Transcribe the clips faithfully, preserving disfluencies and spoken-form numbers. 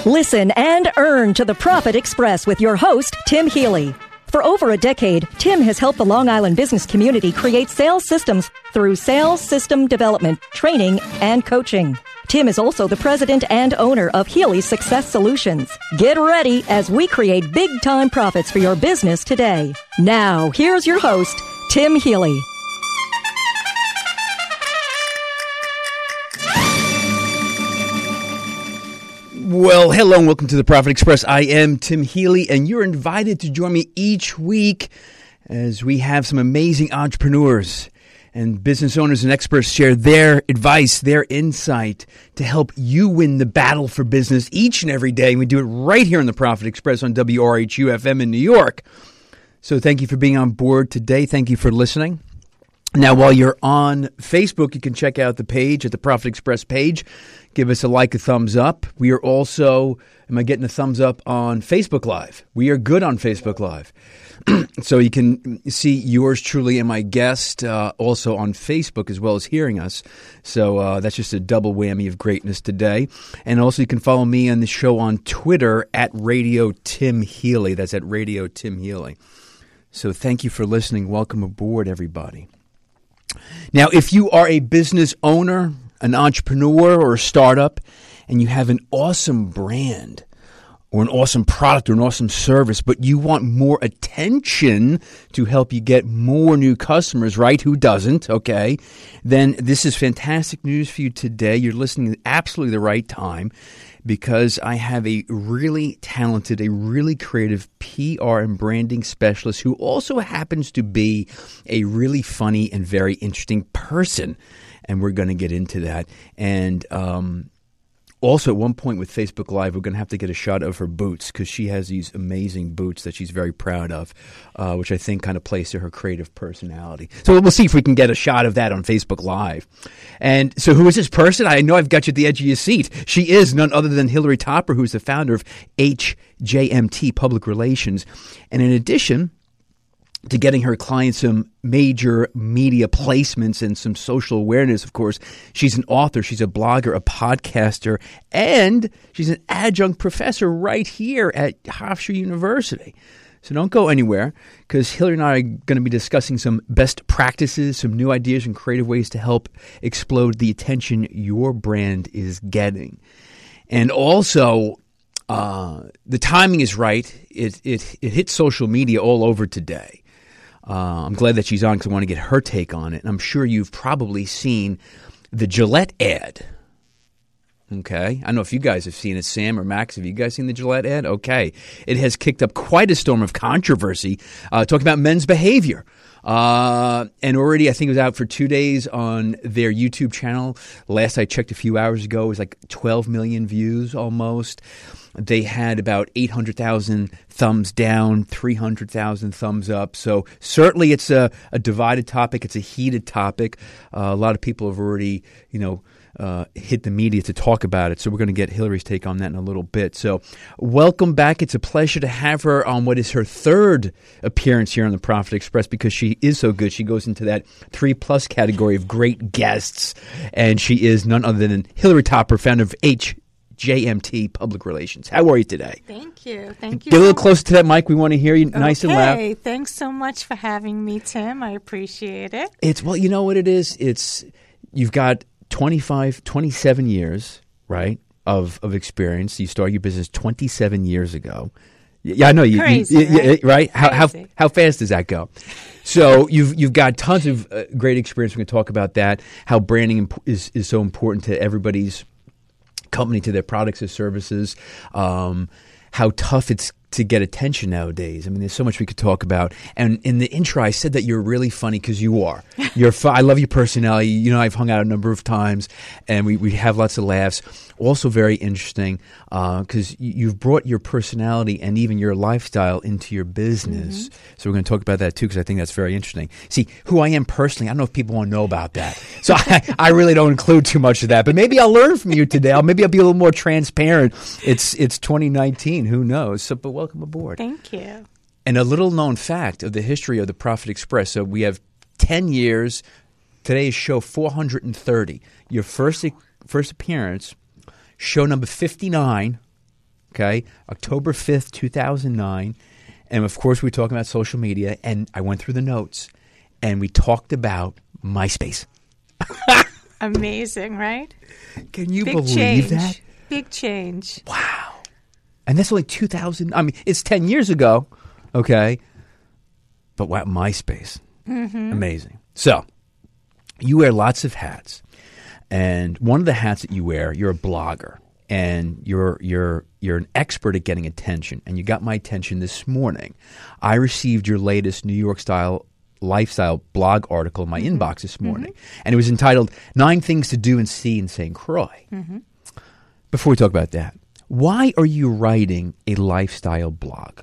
Listen and earn to the Profit Express with your host, Tim Healy. For over a decade, Tim has helped the Long Island business community create sales systems through sales system development, training, and coaching. Tim is also the president and owner of Healy Success Solutions. Get ready as we create big-time profits for your business today. Now, here's your host, Tim Healy. Well, hello and welcome to the Profit Express. I am Tim Healy, and you're invited to join me each week as we have some amazing entrepreneurs and business owners and experts share their advice, their insight to help you win the battle for business each and every day. We do it right here on the Profit Express on W R H U F M in New York. So thank you for being on board today. Thank you for listening. Now, while you're on Facebook, you can check out the page at the Profit Express page. Give us a like, a thumbs up. We are also, am I getting a thumbs up on Facebook Live? We are good on Facebook Live. So you can see yours truly and my guest uh, also on Facebook as well as hearing us. So uh, that's just a double whammy of greatness today. And also you can follow me on the show on Twitter at Radio Tim Healy. That's at Radio Tim Healy. So thank you for listening. Welcome aboard, everybody. Now, if you are a business owner, an entrepreneur, or a startup, and you have an awesome brand or an awesome product or an awesome service, but you want more attention to help you get more new customers, right? Who doesn't? Okay. Then this is fantastic news for you today. You're listening at absolutely the right time because I have a really talented, a really creative P R and branding specialist who also happens to be a really funny and very interesting person. And we're going to get into that. And um, also at one point with Facebook Live, we're going to have to get a shot of her boots because she has these amazing boots that she's very proud of, uh, which I think kind of plays to her creative personality. So we'll see if we can get a shot of that on Facebook Live. And so who is this person? I know I've got you at the edge of your seat. She is none other than Hillary Topper, who's the founder of H J M T Public Relations. And in addition to getting her clients some major media placements and some social awareness, of course, she's an author, she's a blogger, a podcaster, and she's an adjunct professor right here at Hofstra University. So don't go anywhere because Hillary and I are going to be discussing some best practices, some new ideas and creative ways to help explode the attention your brand is getting. And also, uh, the timing is right. It, it, it hit social media all over today. Uh, I'm glad that she's on because I want to get her take on it. And I'm sure you've probably seen the Gillette ad. Okay. I don't know if you guys have seen it, Sam or Max. Have you guys seen the Gillette ad? Okay. It has kicked up quite a storm of controversy uh, talking about men's behavior. Uh, and already I think it was out for two days on their YouTube channel. Last I checked a few hours ago, it was like twelve million views almost. They had about eight hundred thousand thumbs down, three hundred thousand thumbs up. So certainly it's a, a divided topic. It's a heated topic. Uh, a lot of people have already, you know, uh, hit the media to talk about it. So we're going to get Hillary's take on that in a little bit. So welcome back. It's a pleasure to have her on what is her third appearance here on the Profit Express because she is so good. She goes into that three plus category of great guests. And she is none other than Hillary Topper, founder of H J M T Public Relations. How are you today? Thank you. Thank you. Get a little closer to that mic. We want to hear you nice okay. and loud. Okay. Thanks so much for having me, Tim. I appreciate it. It's, well, you know what it is? It's, you've got twenty-five, twenty-seven years, right, of, of experience. You started your business twenty-seven years ago. Yeah, I know. You, Crazy, you, you, right? right? How, how, Crazy. how fast does that go? So you've you've got tons of uh, great experience. We're going to talk about that, how branding imp- is, is so important to everybody's company, to their products and services, um, how tough it's to get attention nowadays. I mean, there's so much we could talk about. And in the intro, I said that you're really funny because you are. You're. Fu- I love your personality. You know, I've hung out a number of times, and we, we have lots of laughs. Also very interesting because uh, you've brought your personality and even your lifestyle into your business. Mm-hmm. So we're going to talk about that too because I think that's very interesting. See, who I am personally, I don't know if people want to know about that. So I, I really don't include too much of that. But maybe I'll learn from you today. I'll, maybe I'll be a little more transparent. It's it's twenty nineteen. Who knows? So, but welcome aboard. Thank you. And a little known fact of the history of the Profit Express. So we have ten years. Today's show four hundred thirty. Your first first appearance, show number fifty-nine, okay, October fifth, two thousand nine. And, of course, we were talking about social media, and I went through the notes, and we talked about MySpace. Amazing, right? Can you Big believe change. that? Big change. Wow. And that's only two thousand. I mean, it's ten years ago, okay? But wow, MySpace. Mm-hmm. Amazing. So, you wear lots of hats. And one of the hats that you wear, you're a blogger. And you're you're you're an expert at getting attention. And you got my attention this morning. I received your latest New York style lifestyle blog article in my mm-hmm. inbox this morning. Mm-hmm. And it was entitled Nine Things to Do and See in Saint Croix. Mm-hmm. Before we talk about that, why are you writing a lifestyle blog?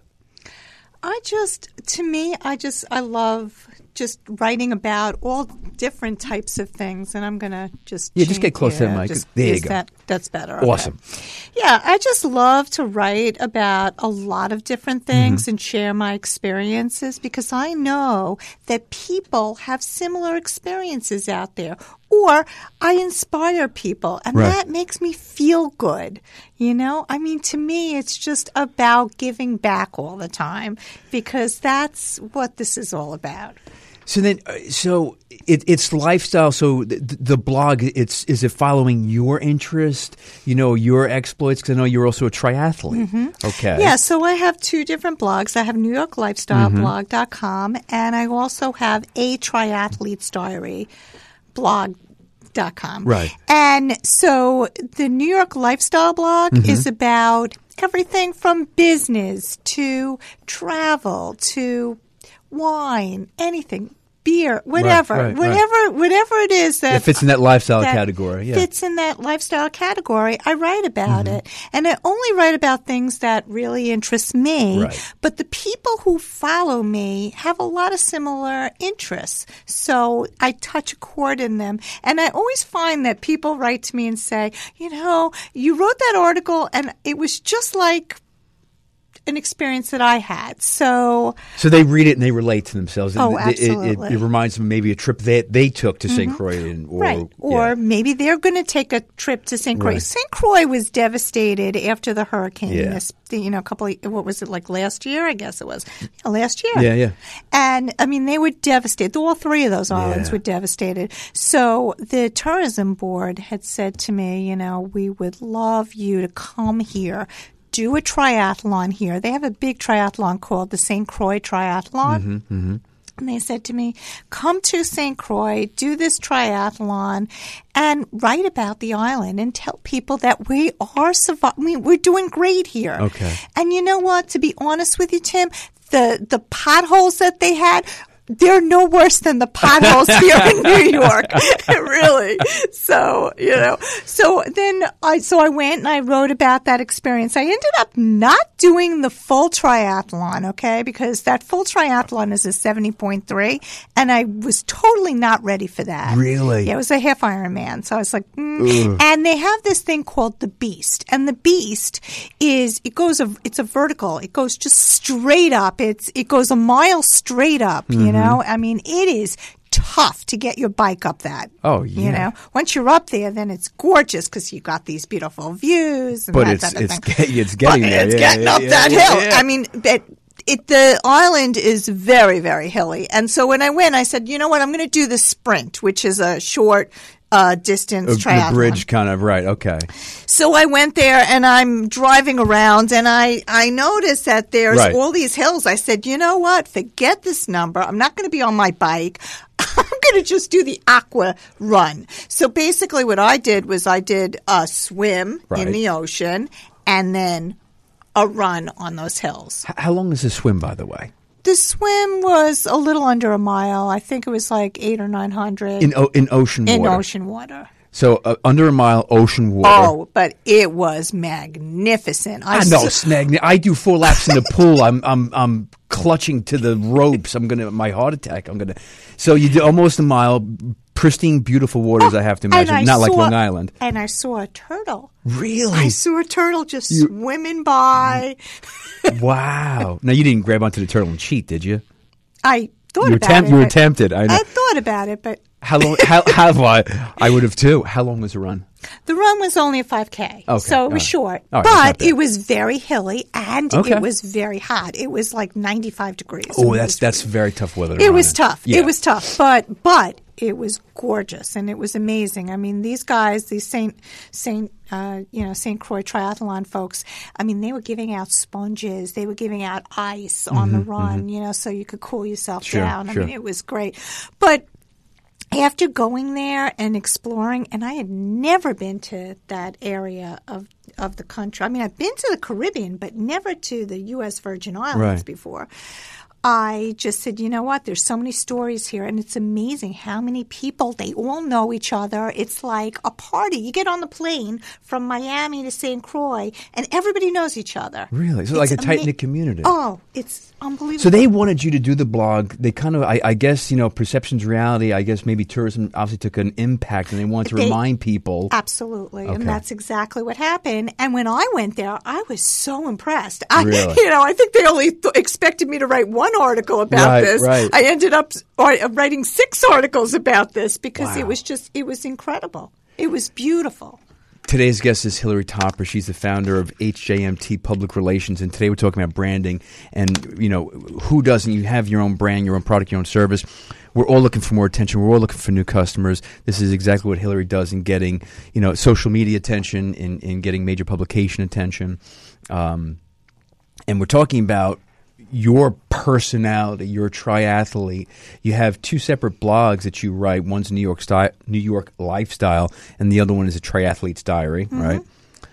I just, to me, I just, I love just writing about all different types of things, and I'm going to just Yeah, just get close to the mic. Just, there you go. That, that's better. Awesome. Okay. Yeah, I just love to write about a lot of different things Mm-hmm. and share my experiences because I know that people have similar experiences out there. Or I inspire people, and Right. that makes me feel good. You know, I mean, to me, it's just about giving back all the time because that's what this is all about. So then, uh, so it, it's lifestyle. So the, the blog, it's is it following your interest? You know, your exploits. Because I know you're also a triathlete. Mm-hmm. Okay. Yeah. So I have two different blogs. I have New York Lifestyle Blog dot com, and I also have a Triathlete's Diary blog dot com. Right. And so the New York Lifestyle blog Mm-hmm. is about everything from business to travel to wine, anything. Beer, whatever, right, right. whatever, whatever it is that It fits in that lifestyle that category. Yeah. fits in that lifestyle category. I write about Mm-hmm. it, and I only write about things that really interest me. Right. But the people who follow me have a lot of similar interests, so I touch a chord in them. And I always find that people write to me and say, "You know, you wrote that article, and it was just like an experience that I had." So, So they read it and they relate to themselves. Oh, It, it, it, absolutely. it reminds them maybe a trip they they took to Saint Croix, and, or right. Or yeah. maybe they're going to take a trip to Saint Croix. Right. Saint Croix was devastated after the hurricane. Yeah. This, you know, a couple of, what was it, like last year? I guess it was. Yeah, last year. Yeah, yeah. And, I mean, they were devastated. All three of those islands Yeah. were devastated. So the tourism board had said to me, you know, we would love you to come here, do a triathlon here. They have a big triathlon called the Saint Croix Triathlon. Mm-hmm, mm-hmm. And they said to me, come to Saint Croix, do this triathlon, and write about the island and tell people that we are surviving. I mean, we're doing great here. Okay. And you know what? To be honest with you, Tim, the, the potholes that they had, they're no worse than the potholes here in New York, really. So, you know, so then I, so I went and I wrote about that experience. I ended up not doing the full triathlon, okay, because that full triathlon is a seventy point three, and I was totally not ready for that. Really? Yeah, it was a half Ironman. So I was like, mm. And they have this thing called the Beast, and the Beast is, it goes, a, it's a vertical. It goes just straight up. It's, it goes a mile straight up, mm-hmm. you know. know, I mean, it is tough to get your bike up that. Oh, yeah. You know, once you're up there, then it's gorgeous because you got these beautiful views. And but that it's type of it's, thing. get, it's getting but there. It's yeah, getting yeah, up yeah, that yeah, hill. yeah. I mean, but it, the island is very, very hilly. And so when I went, I said, you know what, I'm going to do the sprint, which is a short uh, distance Uh, triathlon. The bridge kind of, right, okay. So I went there and I'm driving around and I, I noticed that there's Right. all these hills. I said, you know what? Forget this number. I'm not going to be on my bike. I'm going to just do the aqua run. So basically what I did was I did a swim Right. in the ocean and then a run on those hills. H- How long is the swim, by the way? The swim was a little under a mile. I think it was like eight or nine hundred In o- in ocean in water? ocean water. So uh, under a mile ocean water. Oh, but it was magnificent. I I know, s- Snag. I do four laps in the pool. I'm I'm I'm clutching to the ropes. I'm gonna my heart attack. I'm gonna. So you do almost a mile, pristine, beautiful waters. I have to And imagine, I not like saw- Long Island. And I saw a turtle. Really? I saw a turtle just You- swimming by. Wow. Now you didn't grab onto the turtle and cheat, did you? I thought You were, about temp- it. you were but- tempted. I know. I thought about it, but How long? How? How? I, I would have too. How long was the run? The run was only a five K, Okay. so it was All right. short. All right, that's not But bad. it was very hilly, and Okay. it was very hot. It was like ninety-five degrees. I Oh, mean, it that's was that's very tough weather. to It run was in. tough. Yeah. It was tough, but but it was gorgeous and it was amazing. I mean, these guys, these Saint Saint uh, you know Saint Croix Triathlon folks. I mean, they were giving out sponges. They were giving out ice on the run. You know, so you could cool yourself Sure, down. I sure. mean, it was great, but. After going there and exploring, and I had never been to that area of of the country. I mean, I've been to the Caribbean, but never to the U S Virgin Islands Right. before. I just said, you know what? There's so many stories here, and it's amazing how many people, they all know each other. It's like a party. You get on the plane from Miami to Saint Croix, and everybody knows each other. Really? So like a It's tight-knit ama- community. Oh, it's unbelievable. So they wanted you to do the blog. They kind of, I, I guess, you know, perception's reality. I guess maybe tourism obviously took an impact, and they wanted to They- remind people. Absolutely. Okay. And that's exactly what happened. And when I went there, I was so impressed. I, Really? You know, I think they only th- expected me to write one article about Right, this. right. I ended up or, uh, writing six articles about this because Wow. it was just, it was incredible. It was beautiful. Today's guest is Hillary Topper. She's the founder of H J M T Public Relations, and today we're talking about branding. And, you know, who doesn't? You have your own brand, your own product, your own service. We're all looking for more attention. We're all looking for new customers. This is exactly what Hillary does in getting, you know, social media attention, in, in getting major publication attention. Um, and we're talking about your personality, you're a triathlete. You have two separate blogs that you write. One's New York style, New York Lifestyle, and the other one is a Triathlete's Diary, Mm-hmm. right?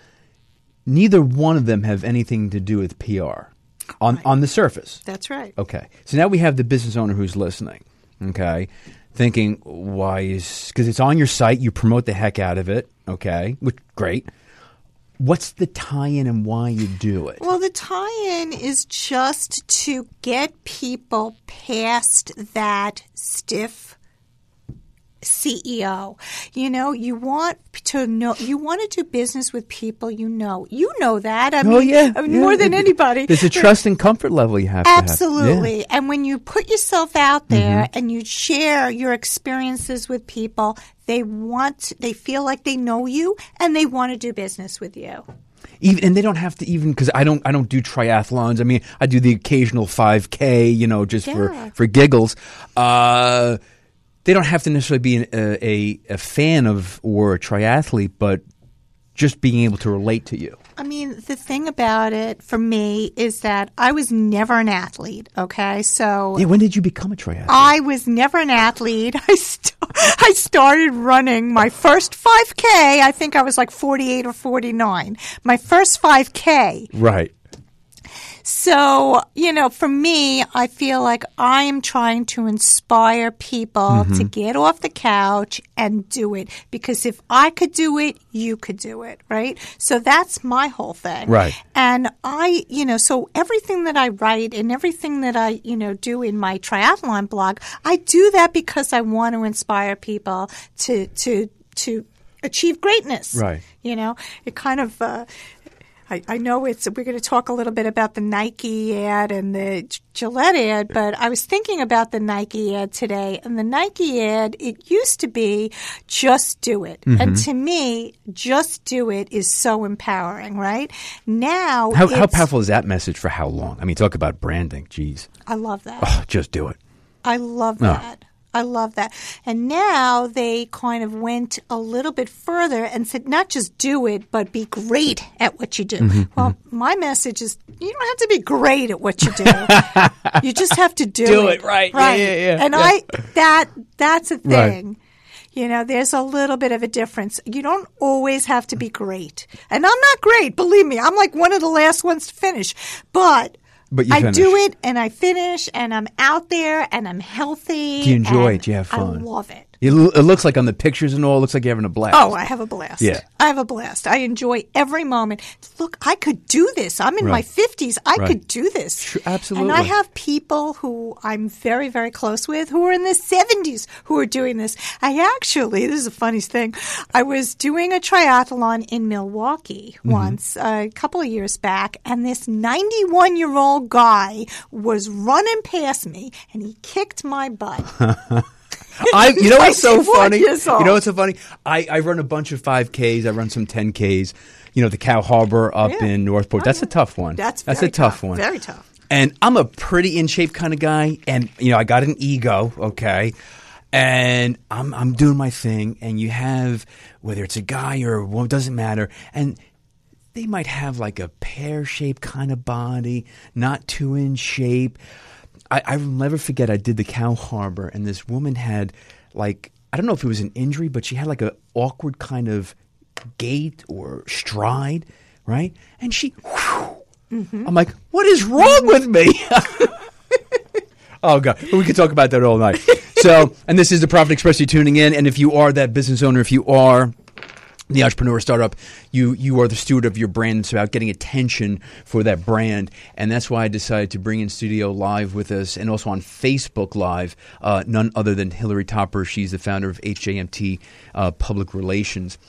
Neither one of them have anything to do with P R on, Right. on the surface. That's right. Okay. So now we have the business owner who's listening, okay, thinking, why is – because it's on your site. You promote the heck out of it, okay, which great. What's the tie-in and why you do it? Well, the tie-in is just to get people past that stiff C E O. You know, you want to know, you want to do business with people you know. You know that. I Oh, mean, yeah, I mean, yeah. more than anybody. There's a trust and comfort level you have to have. Absolutely. Yeah. And when you put yourself out there Mm-hmm. and you share your experiences with people, they want, they feel like they know you and they want to do business with you. Even, and they don't have to even because I don't I don't do triathlons. I mean, I do the occasional five K, you know, just Yeah. for for giggles. Uh, they don't have to necessarily be an, a, a a fan of or a triathlete, but just being able to relate to you. I mean, the thing about it for me is that I was never an athlete, okay? So Yeah, when did you become a triathlete? I was never an athlete. I st- I started running my first five K. I think I was like forty-eight or forty-nine. My first five K. right. So, you know, for me, I feel like I am trying to inspire people Mm-hmm. to get off the couch and do it. Because if I could do it, you could do it, right? So that's my whole thing. Right. And I, you know, so everything that I write and everything that I, you know, do in my triathlon blog, I do that because I want to inspire people to, to, to achieve greatness. Right. You know, it kind of, uh, I, I know it's, we're going to talk a little bit about the Nike ad and the Gillette ad, but I was thinking about the Nike ad today. And the Nike ad, it used to be just do it. Mm-hmm. And to me, just do it is so empowering, right? Now, How, how it's- powerful is that message for how long? I mean, talk about branding. Jeez. I love that. Oh, just do it. I love Oh. that. I love that. And now they kind of went a little bit further and said, not just do it, but be great at what you do. Mm-hmm, Well, my message is you don't have to be great at what you do. You just have to do, Do it. it, right. Yeah, Right. yeah, yeah, And yeah. I that that's a Right. thing. You know, there's a little bit of a difference. You don't always have to be great. And I'm not great, believe me. I'm like one of the last ones to finish. But But you I finish. do it and I finish and I'm out there and I'm healthy. Do you enjoy and it? Do you have fun? I love it. It, lo- it looks like on the pictures and all, it looks like you're having a blast. Oh, I have a blast. Yeah. I have a blast. I enjoy every moment. Look, I could do this. I'm in my Right. fifties. I Right. could do this. Sure, absolutely. And I have people who I'm very, very close with who are in their seventies who are doing this. I actually, this is a funny thing, I was doing a triathlon in Milwaukee Mm-hmm. once, a couple of years back, and this ninety-one-year-old guy was running past me, and he kicked my butt. I, you know what's so funny? You Years old. know what's so funny? I, I run a bunch of five Ks. I run some ten Ks. You know, the Cow Harbor up Yeah. in Northport. Oh, That's yeah. a tough one. That's That's very a tough, tough. one. Very tough. And I'm a pretty in shape kind of guy, and you know, I got an ego, okay, and I'm I'm doing my thing, and you have whether it's a guy or a woman, it doesn't matter, and they might have like a pear shaped kind of body, not too in shape. I, I'll never forget. I did the Cow Harbor, and this woman had like I don't know if it was an injury, but she had like an awkward kind of gait or stride, right? And she, whew, mm-hmm. I'm like, what is wrong with me? Oh God, we could talk about that all night. So, and this is the Profit Express. You're tuning in, and if you are that business owner, if you are the entrepreneur startup, you you are the steward of your brand. It's about getting attention for that brand. And that's why I decided to bring in studio live with us and also on Facebook Live, uh, none other than Hillary Topper. She's the founder of H J M T uh, Public Relations.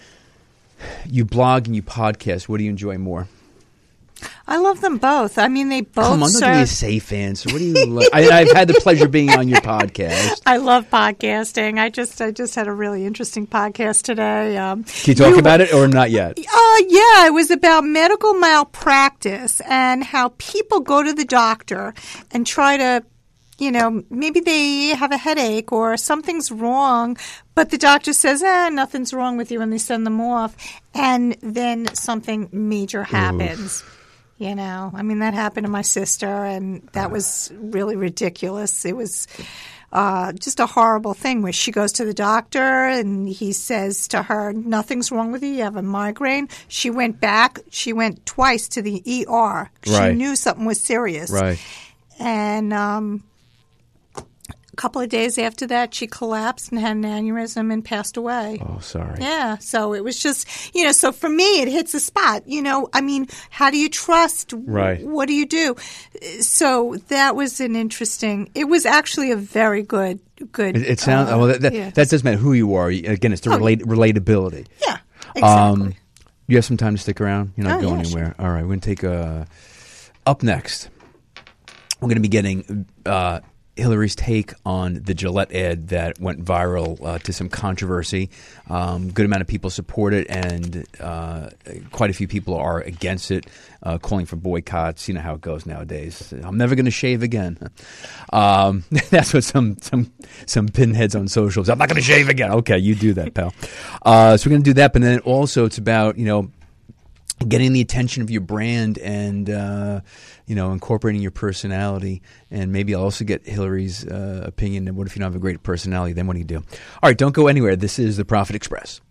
You blog and you podcast. What do you enjoy more? I love them both. I mean, they both Come on, don't serve. give me a safe answer. What do you like? I, I've had the pleasure of being on your podcast. I love podcasting. I just I just had a really interesting podcast today. Um, Can you talk you- about it or not yet? Uh, yeah, it was about medical malpractice and how people go to the doctor and try to, you know, maybe they have a headache or something's wrong, but the doctor says, eh, nothing's wrong with you, and they send them off, and then something major happens. Oof. You know, I mean, that happened to my sister, and that was really ridiculous. It was uh, just a horrible thing where she goes to the doctor and he says to her, nothing's wrong with you, you have a migraine. She went back. She went twice to the E R. Right. She knew something was serious. Right. And um, a couple of days after that, she collapsed and had an aneurysm and passed away. Oh, sorry. Yeah. So it was just, you know, so for me, it hits a spot. You know, I mean, how do you trust? Right. What do you do? So that was an interesting, it was actually a very good, good. It, it sounds, uh, well, that, that, yeah. that does matter who you are. Again, it's the Oh. relate, relatability. Yeah, exactly. Um, you have some time to stick around? You're not Oh, going yeah, anywhere. All right, we're going to take a. Up next, we're going to be getting uh, Hillary's take on the Gillette ad that went viral uh, to some controversy. Um, good amount of people support it, and uh, quite a few people are against it, uh, calling for boycotts. You know how it goes nowadays. I'm never going to shave again. Um, that's what some some some pinheads on socials. I'm not going to shave again. Okay, you do that, pal. Uh, so we're going to do that, but then also it's about, you know, getting the attention of your brand and, uh, you know, incorporating your personality. And maybe I'll also get Hillary's uh, opinion. And what if you don't have a great personality? Then what do you do? All right, don't go anywhere. This is the Profit Express.